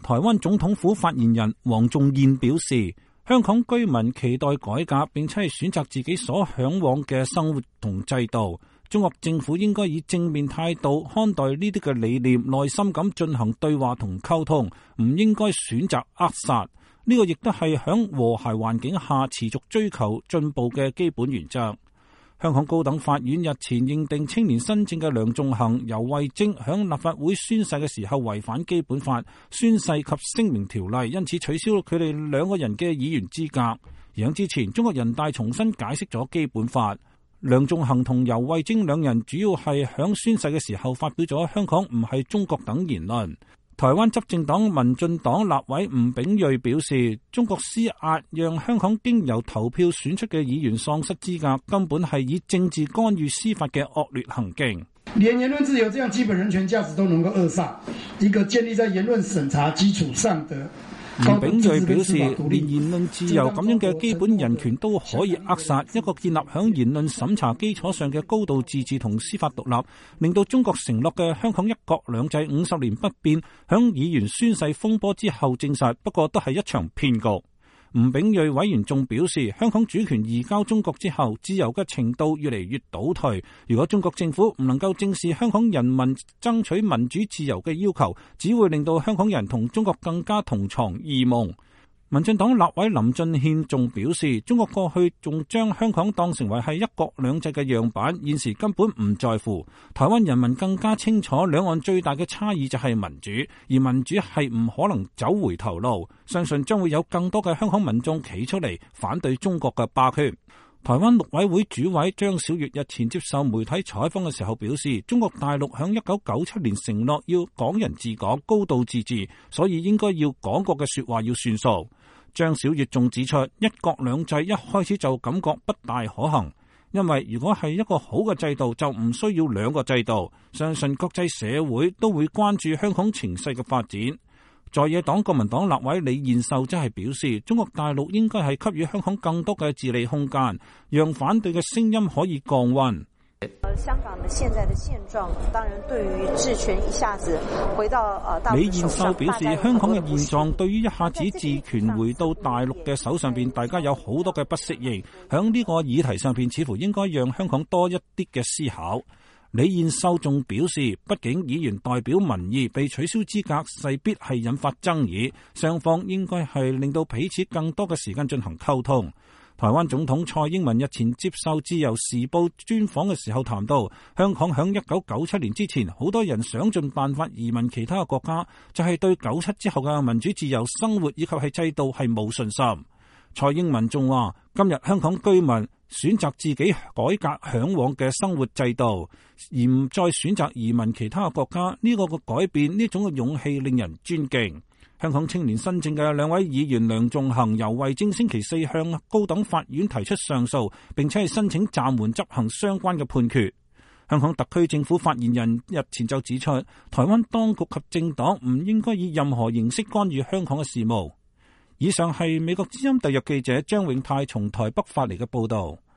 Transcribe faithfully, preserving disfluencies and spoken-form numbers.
台灣總統府發言人黃仲彥表示，香港居民期待改革，並且係選擇自己所向往嘅生活同制度。中國政府應該以正面態度看待呢啲嘅理念，耐心咁進行對話同溝通，唔應該選擇扼殺。呢個亦都係響和諧環境下持續追求進步嘅基本原則。香港高等法院日前認定青年新政嘅梁頌恆、游蕙禎響立法會宣誓嘅時候違反基本法、宣誓及聲明條例，因此取消佢哋兩個人嘅議員資格。而響之前，中國人大重新解釋咗基本法。梁頌恆同游蕙禎兩人主要係響宣誓嘅時候發表咗香港唔係中國等言論。台灣執政黨民進黨立委吳秉叡表示，中國施壓讓香港經由投票選出嘅議員喪失資格，根本係以政治干預司法嘅惡劣行徑。 連言論自由這樣基本人權價值都能夠扼殺，一個建立在言論審查基礎上的。吳秉叡表示，連言論自由咁樣嘅基本人權都可以扼殺，一個建立響言論審查基礎上嘅高度自治同司法獨立，令到中國承諾嘅香港一國兩制五十年不變，響議員宣誓風波之後證實，不過都係一場騙局。吳秉叡委員仲表示，香港主權移交中國之後，自由嘅程度越嚟越倒退。如果中國政府唔能夠正視香港人民爭取民主自由嘅要求，只會令到香港人同中國更加同床異夢。民進黨立委林俊憲仲表示，中國過去仲將香港當成為係一國兩制嘅樣板，現時根本唔在乎。台灣人民更加清楚，兩岸最大嘅差異就係民主，而民主係唔可能走回頭路。相信將會有更多嘅香港民眾企出嚟反對中國嘅霸權。台灣陸委會主委張曉月日前接受媒體採訪嘅時候表示，中國大陸響一九九七年承諾要港人治港、高度自治，所以應該要講過嘅說話要算數。張曉月仲指出，一國兩制一開始就感覺不大可行，因為如果係一個好嘅制度，就唔需要兩個制度。相信國際社會都會關注香港情勢嘅發展。在野黨國民黨立委李彥秀則係表示，中國大陸應該係給予香港更多嘅治理空間，讓反對嘅聲音可以降溫。 香港的現在的現狀，當然對於治權一下子回到呃大陸李彥秀表示，香港嘅現狀對於一下子治權回到大陸嘅手上邊，大家有好多嘅不適應。響呢個議題上邊，似乎應該讓香港多一啲嘅思考。李彥秀仲表示，畢竟議員代表民意，被取消資格勢必係引發爭議，雙方應該係令到彼此更多嘅時間進行溝通。台灣總統蔡英文日前接受自由時報專訪嘅時候談到，香港響一九九七年之前，好多人想盡辦法移民其他嘅國家，就係對九七之後嘅民主自由生活以及係制度係冇信心。蔡英文仲話，今日香港居民選擇自己改革向往嘅生活制度，而唔再選擇移民其他嘅國家，呢個嘅改變，呢種嘅勇氣令人尊敬。香港青年新政嘅兩位議員梁頌恆、游蕙禎星期四向高等法院提出上訴，並且係申請暫緩執行相關嘅判決。香港特區政府發言人日前就指出，台灣當局及政黨唔應該以任何形式干預香港嘅事務。以上係美國之音特約記者張永泰從台北發嚟嘅報道。